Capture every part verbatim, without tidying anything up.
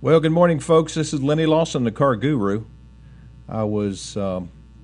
Well, good morning, folks. This is Lenny Lawson, the Car Guru. I was um,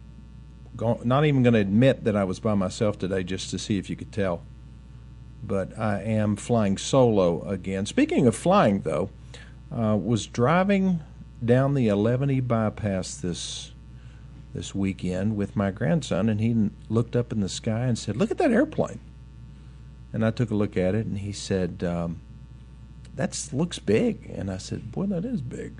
go- not even going to admit that I was by myself today just to see if you could tell. But I am flying solo again. Speaking of flying, though, uh, was driving down the eleven E bypass this this weekend with my grandson, and he looked up in the sky and said, "Look at that airplane." And I took a look at it, and he said, um, that looks big. And I said, boy, that is big.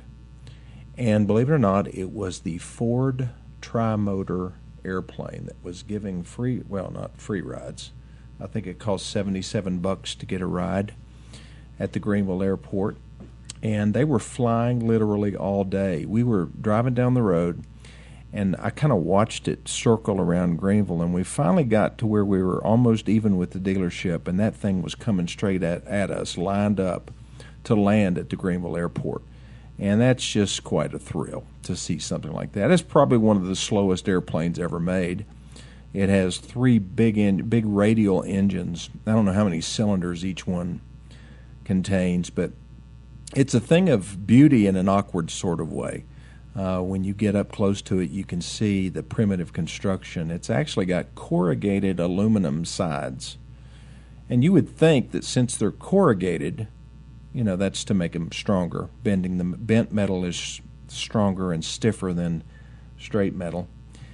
And believe it or not, it was the Ford Tri-Motor airplane that was giving free, well, not free rides. I think it cost seventy-seven bucks to get a ride at the Greenville airport. And they were flying literally all day. We were driving down the road, and I kind of watched it circle around Greenville, and we finally got to where we were almost even with the dealership, and that thing was coming straight at, at us, lined up to land at the Greenville airport. And that's just quite a thrill to see something like that. It's probably one of the slowest airplanes ever made. It has three big en- big radial engines. I don't know how many cylinders each one contains, but it's a thing of beauty in an awkward sort of way. Uh, when you get up close to it, you can see the primitive construction. It's actually got corrugated aluminum sides. And you would think that since they're corrugated, you know, that's to make them stronger. Bending the bent metal is stronger and stiffer than straight metal.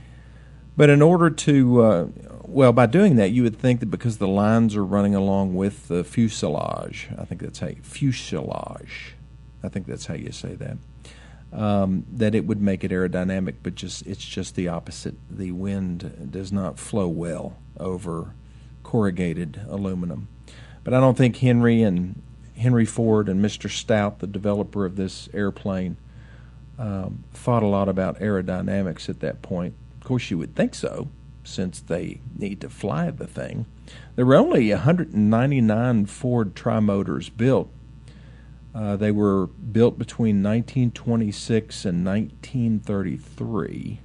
But in order to, uh, well, by doing that, you would think that because the lines are running along with the fuselage, I think that's how you, fuselage, I think that's how you say that, um, that it would make it aerodynamic, but just it's just the opposite. The wind does not flow well over corrugated aluminum. But I don't think Henry and Henry Ford and Mister Stout, the developer of this airplane, um, thought a lot about aerodynamics at that point. Of course, you would think so, since they need to fly the thing. There were only one hundred ninety-nine Ford Tri-Motors built. Uh, they were built between nineteen twenty-six and nineteen thirty-three.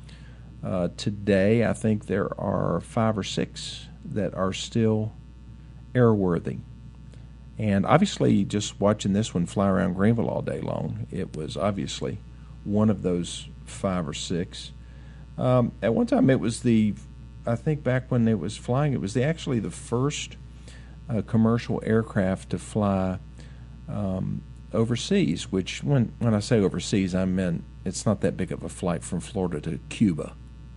Uh, today, I think there are five or six that are still airworthy. And obviously, just watching this one fly around Greenville all day long, it was obviously one of those five or six. Um, at one time, it was the, I think back when it was flying, it was the, actually the first uh, commercial aircraft to fly um, overseas, which when, when I say overseas, I meant it's not that big of a flight from Florida to Cuba.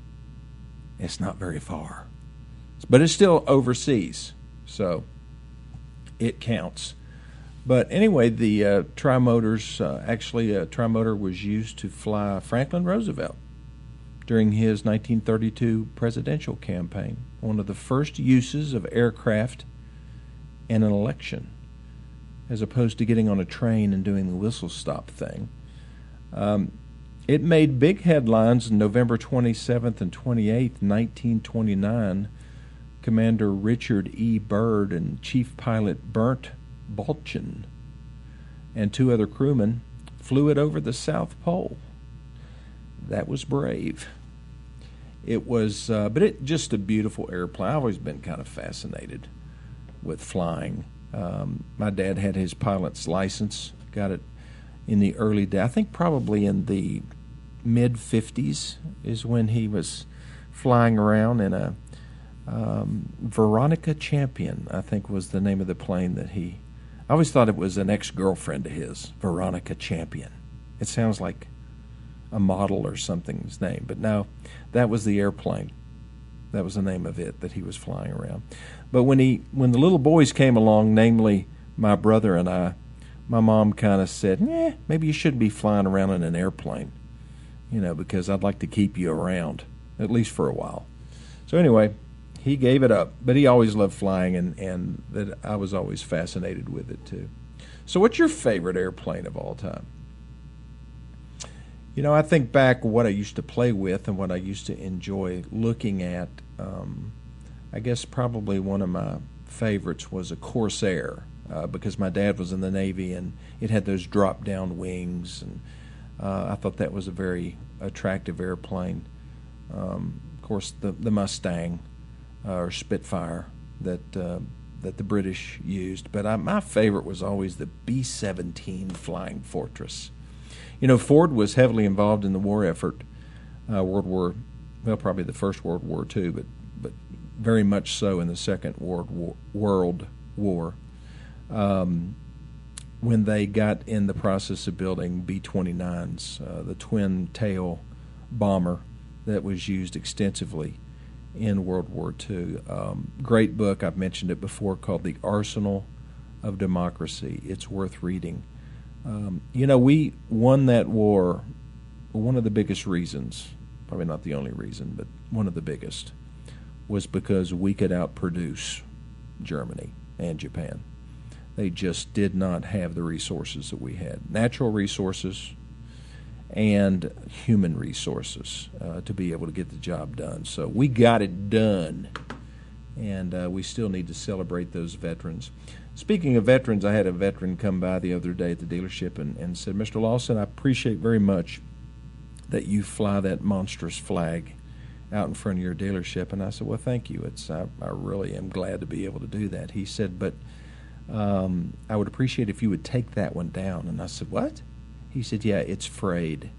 It's not very far. But it's still overseas, so it counts. But anyway, the uh, Tri-Motors, uh, actually a Tri-Motor was used to fly Franklin Roosevelt during his nineteen thirty-two presidential campaign, one of the first uses of aircraft in an election, as opposed to getting on a train and doing the whistle-stop thing. Um, it made big headlines on November twenty-seventh and twenty-eighth, nineteen twenty-nine. Commander Richard E. Byrd and Chief Pilot Bernt Balchen and two other crewmen flew it over the South Pole. That was brave. It was, uh, but it just a beautiful airplane. I've always been kind of fascinated with flying. Um, my dad had his pilot's license, got it in the early day. I think probably in the mid fifties is when he was flying around in a Um, Veronica Champion, I think, was the name of the plane that he... I always thought it was an ex-girlfriend of his, Veronica Champion. It sounds like a model or something's name, but no, that was the airplane. That was the name of it that he was flying around. But when he, when the little boys came along, namely my brother and I, my mom kind of said, eh, maybe you shouldn't be flying around in an airplane, you know, because I'd like to keep you around, at least for a while. So anyway, he gave it up, but he always loved flying, and, and that I was always fascinated with it too. So what's your favorite airplane of all time? You know, I think back what I used to play with and what I used to enjoy looking at. Um, I guess probably one of my favorites was a Corsair, uh, because my dad was in the Navy, and it had those drop-down wings, and uh, I thought that was a very attractive airplane. Um, of course, the, the Mustang, Uh, or Spitfire that uh, that the British used, but I, my favorite was always the B seventeen Flying Fortress. You know, Ford was heavily involved in the war effort, uh, World War, well, probably the First World War too, but but very much so in the Second World War. World War um, when they got in the process of building B twenty-nines, uh, the twin-tail bomber that was used extensively in World War Two. Um, great book, I've mentioned it before, called The Arsenal of Democracy. It's worth reading. Um, you know, we won that war. One of the biggest reasons, probably not the only reason, but one of the biggest, was because we could outproduce Germany and Japan. They just did not have the resources that we had, natural resources and human resources, uh, to be able to get the job done. So we got it done, and uh, we still need to celebrate those veterans. Speaking of veterans, I had a veteran come by the other day at the dealership and, and said, Mister Lawson, I appreciate very much that you fly that monstrous flag out in front of your dealership. And I said, well, thank you. It's I, I really am glad to be able to do that. He said, but um, I would appreciate if you would take that one down. And I said, what? He said, yeah, it's frayed.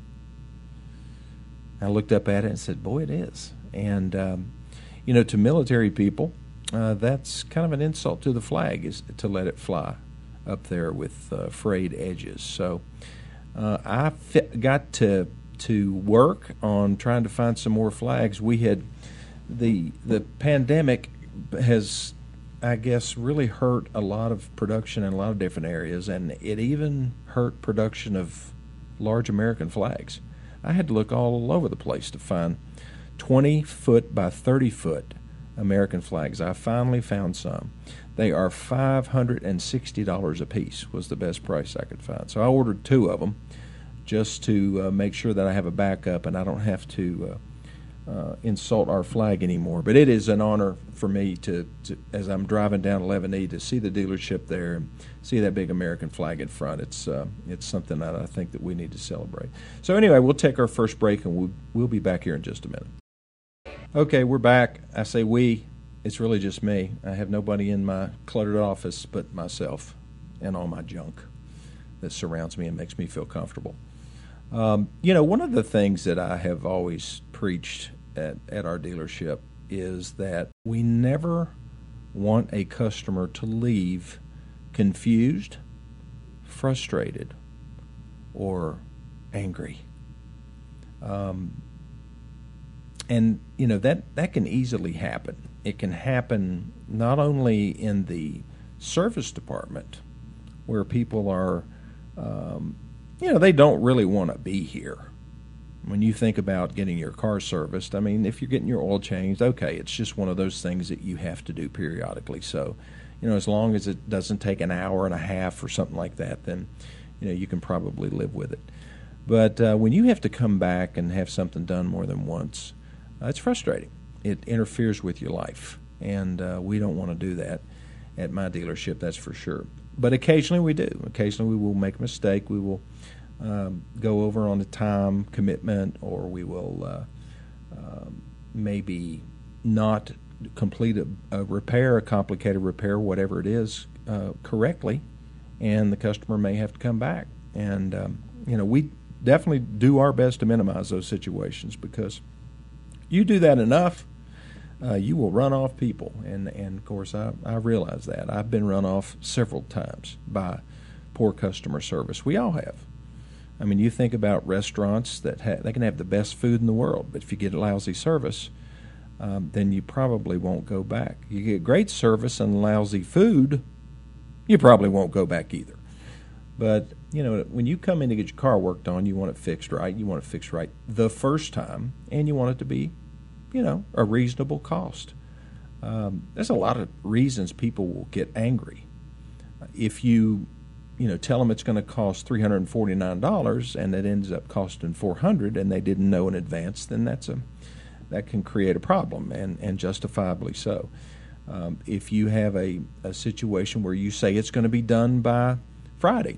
I looked up at it and said, boy, it is. And, um, you know, to military people, uh, that's kind of an insult to the flag, is to let it fly up there with uh, frayed edges. So uh, I fit, got to to work on trying to find some more flags. We had the the pandemic has, I guess, really hurt a lot of production in a lot of different areas, and it even hurt production of large American flags. I had to look all over the place to find twenty foot by thirty foot American flags. I finally found some. They are five hundred sixty dollars a piece, was the best price I could find. So I ordered two of them just to uh, make sure that I have a backup and I don't have to uh, uh, insult our flag anymore. But it is an honor for me to, to, as I'm driving down eleven E, to see the dealership there and see that big American flag in front. It's uh, it's something that I think that we need to celebrate. So anyway, we'll take our first break and we'll, we'll be back here in just a minute. Okay, we're back. I say we. It's really just me. I have nobody in my cluttered office but myself and all my junk that surrounds me and makes me feel comfortable. Um, you know, one of the things that I have always preached at, at our dealership is that we never want a customer to leave confused, frustrated, or angry. Um, and, you know, that, that can easily happen. It can happen not only in the service department where people are um, you know, they don't really want to be here. When you think about getting your car serviced, I mean, if you're getting your oil changed, okay, it's just one of those things that you have to do periodically. So, you know, as long as it doesn't take an hour and a half or something like that, then, you know, you can probably live with it. But uh, when you have to come back and have something done more than once, uh, it's frustrating. It interferes with your life, and uh, we don't want to do that at my dealership, that's for sure. But occasionally we do. Occasionally we will make a mistake. We will um, go over on a time commitment, or we will uh, uh, maybe not complete a, a repair, a complicated repair, whatever it is, uh, correctly, and the customer may have to come back. And, um, you know, we definitely do our best to minimize those situations, because you do that enough, Uh, you will run off people, and, and of course I, I realize that. I've been run off several times by poor customer service. We all have. I mean, you think about restaurants that ha- they can have the best food in the world, but if you get lousy service, um, then you probably won't go back. You get great service and lousy food, you probably won't go back either. But, you know, when you come in to get your car worked on, you want it fixed right. You want it fixed right the first time, and you want it to be, you know, a reasonable cost. Um, there's a lot of reasons people will get angry. If you, you know, tell them it's going to cost three hundred forty-nine dollars and it ends up costing four hundred dollars and they didn't know in advance, then that's a that can create a problem, and, and justifiably so. Um, if you have a, a situation where you say it's going to be done by Friday,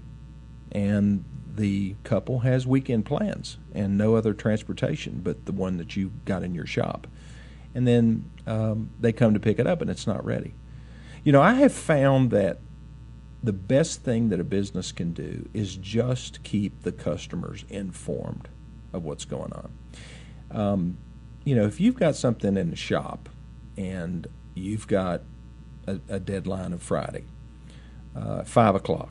and the couple has weekend plans and no other transportation but the one that you got in your shop, and then um, they come to pick it up and it's not ready. You know, I have found that the best thing that a business can do is just keep the customers informed of what's going on. Um, you know, if you've got something in the shop and you've got a, a deadline of Friday, uh, five o'clock,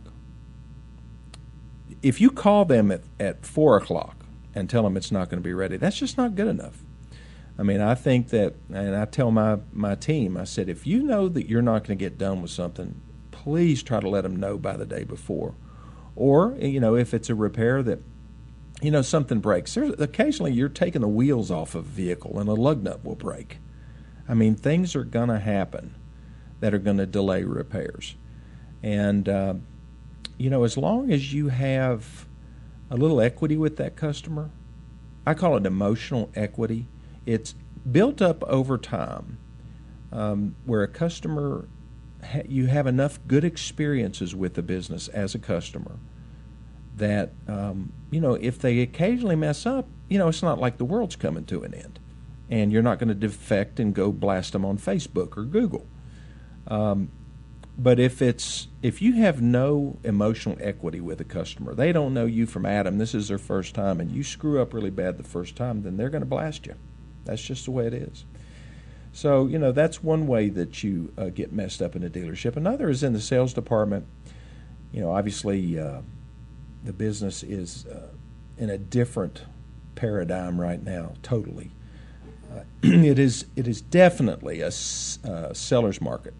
if you call them at, at four o'clock and tell them it's not going to be ready, that's just not good enough. I mean, I think that, and I tell my, my team, I said, if you know that you're not going to get done with something, please try to let them know by the day before. Or, you know, if it's a repair that, you know, something breaks. There's, occasionally you're taking the wheels off of a vehicle and a lug nut will break. I mean, things are going to happen that are going to delay repairs. And, uh, you know, as long as you have a little equity with that customer, I call it emotional equity. It's built up over time, um, where a customer, ha- you have enough good experiences with the business as a customer that, um, you know, if they occasionally mess up, you know, it's not like the world's coming to an end. And you're not going to defect and go blast them on Facebook or Google. Um, but if it's if you have no emotional equity with a customer, they don't know you from Adam, this is their first time, and you screw up really bad the first time, then they're going to blast you. That's just the way it is. So, you know, that's one way that you uh, get messed up in a dealership. Another is in the sales department. You know, obviously uh, the business is uh, in a different paradigm right now, totally. Uh, it is it is definitely a uh, seller's market.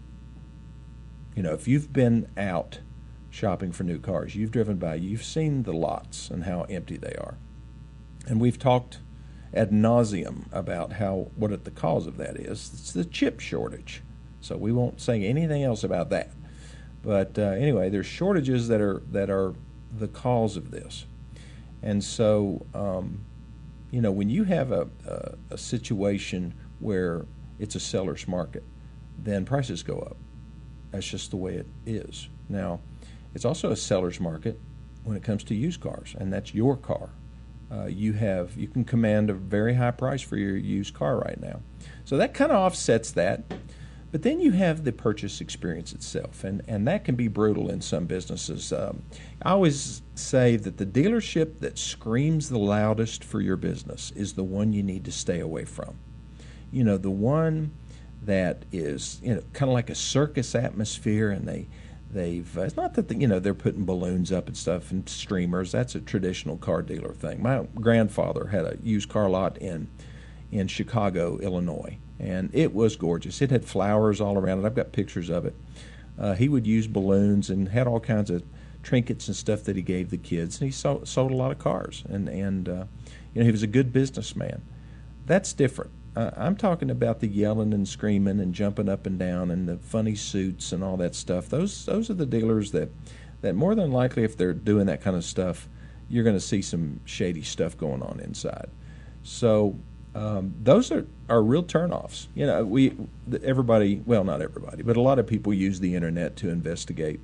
You know, if you've been out shopping for new cars, you've driven by, you've seen the lots and how empty they are. And we've talked ad nauseum about how what the cause of that is. It's the chip shortage. So we won't say anything else about that. But uh, anyway, there's shortages that are that are the cause of this. And so, um, you know, when you have a, a, a situation where it's a seller's market, then prices go up. That's just the way it is. Now, it's also a seller's market when it comes to used cars, and that's your car. Uh, you have you can command a very high price for your used car right now. So that kind of offsets that. But then you have the purchase experience itself, and, and that can be brutal in some businesses. Um, I always say that the dealership that screams the loudest for your business is the one you need to stay away from. You know, the one that is, you know, kind of like a circus atmosphere, and they, they've, uh, it's not that, the, you know, they're putting balloons up and stuff and streamers. That's a traditional car dealer thing. My grandfather had a used car lot in in Chicago, Illinois, and it was gorgeous. It had flowers all around it. I've got pictures of it. Uh, he would use balloons and had all kinds of trinkets and stuff that he gave the kids, and he sold, sold a lot of cars, and, and uh, you know, he was a good businessman. That's different. Uh, I'm talking about the yelling and screaming and jumping up and down and the funny suits and all that stuff. Those those are the dealers that, that more than likely, if they're doing that kind of stuff, you're going to see some shady stuff going on inside. So um, those are, are real turnoffs. You know, we everybody, well, not everybody, but a lot of people use the internet to investigate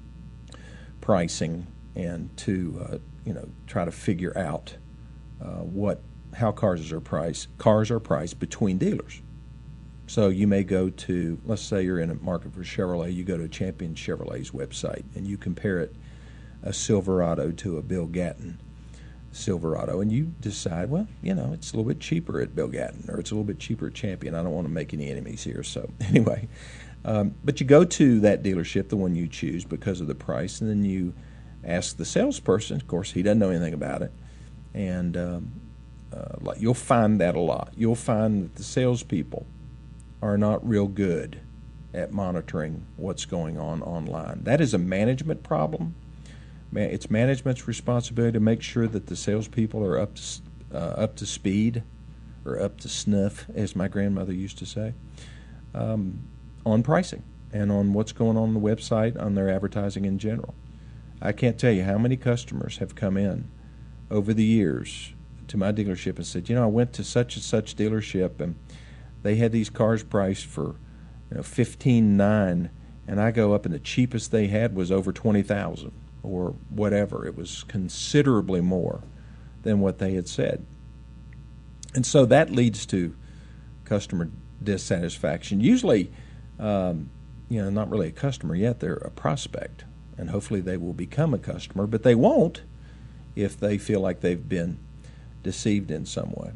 pricing and to uh, you know try to figure out uh, what. how cars are priced. Cars are priced between dealers. So you may go to, let's say you're in a market for Chevrolet, you go to Champion Chevrolet's website and you compare it, a Silverado to a Bill Gatton Silverado, and you decide, well, you know, it's a little bit cheaper at Bill Gatton, or it's a little bit cheaper at Champion. I don't want to make any enemies here, so anyway. Um, but you go to that dealership, the one you choose, because of the price, and then you ask the salesperson. Of course, he doesn't know anything about it, and um, Uh, like you'll find that a lot. You'll find that the salespeople are not real good at monitoring what's going on online. That is a management problem. Man, it's management's responsibility to make sure that the salespeople are up to, uh, up to speed, or up to snuff, as my grandmother used to say, um, on pricing and on what's going on on the website, on their advertising in general. I can't tell you how many customers have come in over the years to my dealership and said, you know, I went to such and such dealership and they had these cars priced for, you know, fifteen nine, and I go up and the cheapest they had was over twenty thousand or whatever. It was considerably more than what they had said. And so that leads to customer dissatisfaction. Usually, um, you know, not really a customer yet. They're a prospect, and hopefully they will become a customer, but they won't if they feel like they've been deceived in some way.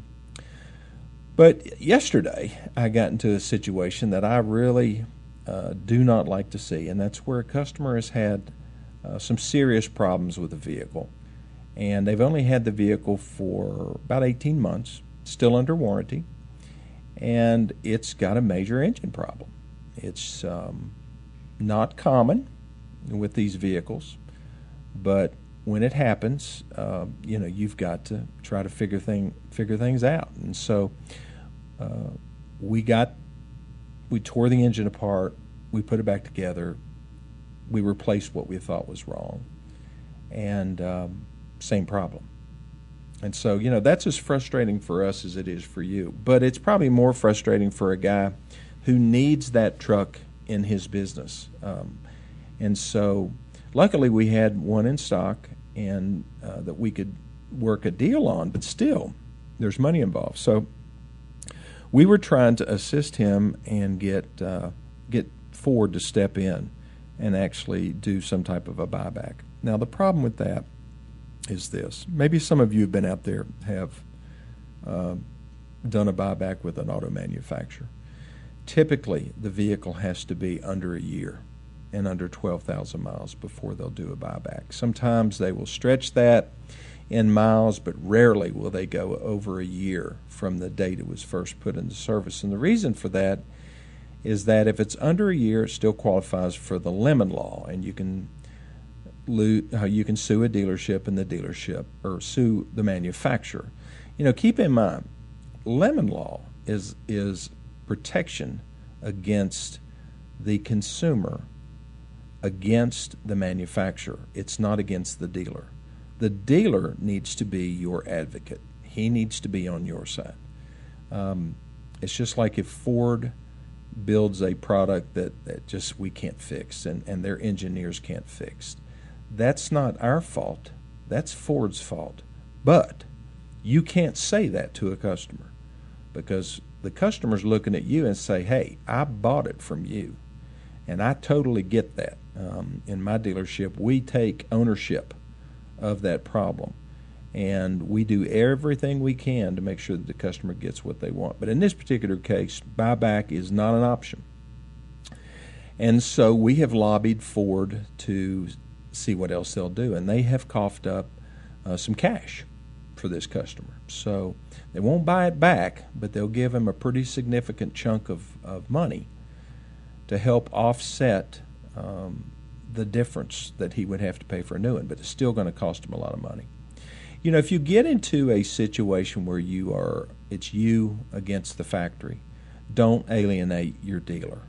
But yesterday, I got into a situation that I really uh, do not like to see, and that's where a customer has had uh, some serious problems with the vehicle. And they've only had the vehicle for about eighteen months, still under warranty, and it's got a major engine problem. It's um, not common with these vehicles, but when it happens, uh, you know, you've got to try to figure thing figure things out. And so uh, we got we tore the engine apart, we put it back together, we replaced what we thought was wrong, and um, same problem. And so, you know, that's as frustrating for us as it is for you. But it's probably more frustrating for a guy who needs that truck in his business. Um, and so, luckily, we had one in stock and uh, that we could work a deal on, but still, there's money involved. So, we were trying to assist him and get uh, get Ford to step in and actually do some type of a buyback. Now, the problem with that is this. Maybe some of you have been out there, have uh, done a buyback with an auto manufacturer. Typically, the vehicle has to be under a year and under twelve thousand miles before they'll do a buyback. Sometimes they will stretch that in miles, but rarely will they go over a year from the date it was first put into service. And the reason for that is that if it's under a year, it still qualifies for the lemon law, and you can you can sue a dealership and the dealership, or sue the manufacturer. You know, keep in mind, lemon law is is protection against the consumer, against the manufacturer. It's not against the dealer. The dealer needs to be your advocate. He needs to be on your side. Um, it's just like if Ford builds a product that, that just we can't fix, and, and their engineers can't fix. That's not our fault. That's Ford's fault. But you can't say that to a customer, because the customer's looking at you and say, hey, I bought it from you. And I totally get that. Um, in my dealership, we take ownership of that problem. And we do everything we can to make sure that the customer gets what they want. But in this particular case, buyback is not an option. And so we have lobbied Ford to see what else they'll do. And they have coughed up uh, some cash for this customer. So they won't buy it back, but they'll give him a pretty significant chunk of, of money to help offset um, the difference that he would have to pay for a new one. But it's still going to cost him a lot of money. You know, if you get into a situation where you are, it's you against the factory, don't alienate your dealer.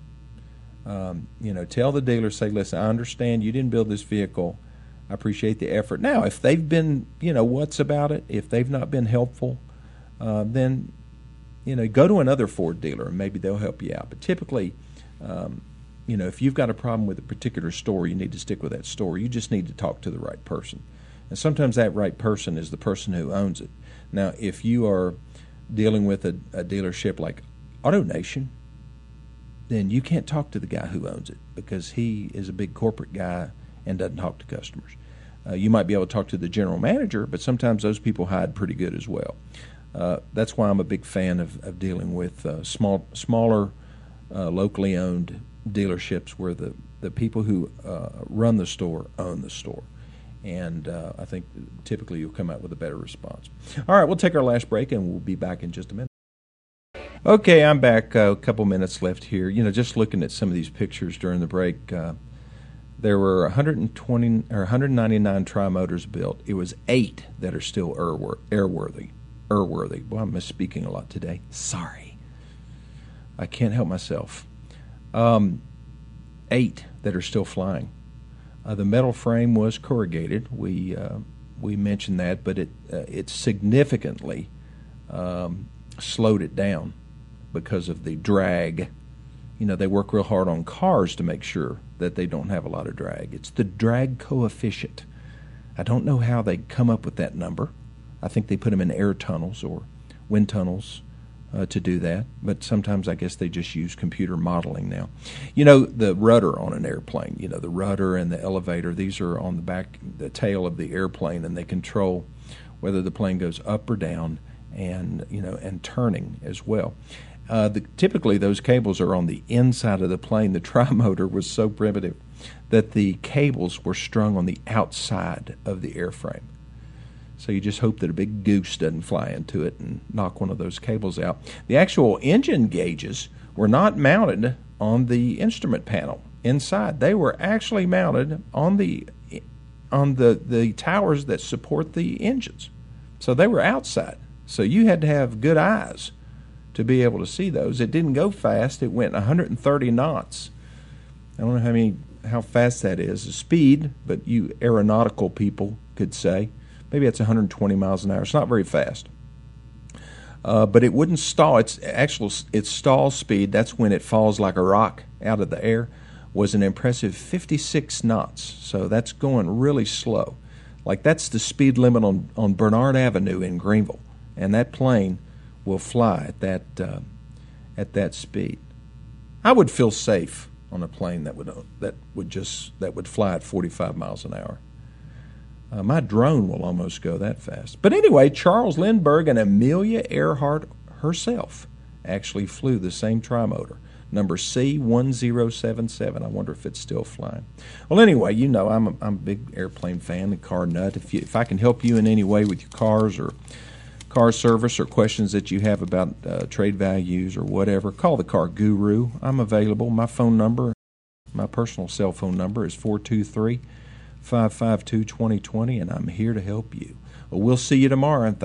Um, you know, tell the dealer, say, listen, I understand you didn't build this vehicle. I appreciate the effort. Now, if they've been, you know, what's about it, if they've not been helpful, uh, then, you know, go to another Ford dealer and maybe they'll help you out. But typically, um, you know, if you've got a problem with a particular store, you need to stick with that store. You just need to talk to the right person. And sometimes that right person is the person who owns it. Now, if you are dealing with a, a dealership like AutoNation, then you can't talk to the guy who owns it, because he is a big corporate guy and doesn't talk to customers. Uh, you might be able to talk to the general manager, but sometimes those people hide pretty good as well. Uh, that's why I'm a big fan of, of dealing with uh, small, smaller, uh, locally owned dealerships where the, the people who uh, run the store own the store. And uh, I think typically you'll come out with a better response. All right, we'll take our last break, and we'll be back in just a minute. Okay, I'm back. Uh, a couple minutes left here. You know, just looking at some of these pictures during the break, uh, there were one hundred twenty or one hundred ninety-nine tri-motors built. It was eight that are still airworthy. Airworthy. Well, I'm misspeaking a lot today. Sorry. I can't help myself. Um, eight that are still flying. Uh, the metal frame was corrugated. We uh, we mentioned that, but it uh, it significantly um, slowed it down because of the drag. You know, they work real hard on cars to make sure that they don't have a lot of drag. It's the drag coefficient. I don't know how they come up with that number. I think they put them in air tunnels or wind tunnels uh, to do that. But sometimes I guess they just use computer modeling now. You know, the rudder on an airplane, you know, the rudder and the elevator, these are on the back, the tail of the airplane, and they control whether the plane goes up or down, and, you know, and turning as well. Uh, the, typically, those cables are on the inside of the plane. The trimotor was so primitive that the cables were strung on the outside of the airframe. So you just hope that a big goose doesn't fly into it and knock one of those cables out. The actual engine gauges were not mounted on the instrument panel inside. They were actually mounted on the on the, the towers that support the engines. So they were outside. So you had to have good eyes to be able to see those. It didn't go fast. It went one hundred thirty knots. I don't know how many how fast that is, the speed, but you aeronautical people could say maybe it's one hundred twenty miles an hour. It's not very fast. Uh, but it wouldn't stall. Its actual its stall speed, that's when it falls like a rock out of the air, was an impressive fifty-six knots. So that's going really slow. Like that's the speed limit on, on Bernard Avenue in Greenville. And that plane will fly at that uh, at that speed. I would feel safe on a plane that would that would just that would fly at forty-five miles an hour. Uh, my drone will almost go that fast. But anyway, Charles Lindbergh and Amelia Earhart herself actually flew the same trimotor, number C one zero seven seven. I wonder if it's still flying. Well, anyway, you know I'm a, I'm a big airplane fan, a car nut. If you, if I can help you in any way with your cars or car service or questions that you have about uh, trade values or whatever, call the Car Guru. I'm available. My phone number, my personal cell phone number is four two three, five five two, two zero two zero, and I'm here to help you. Well, we'll see you tomorrow.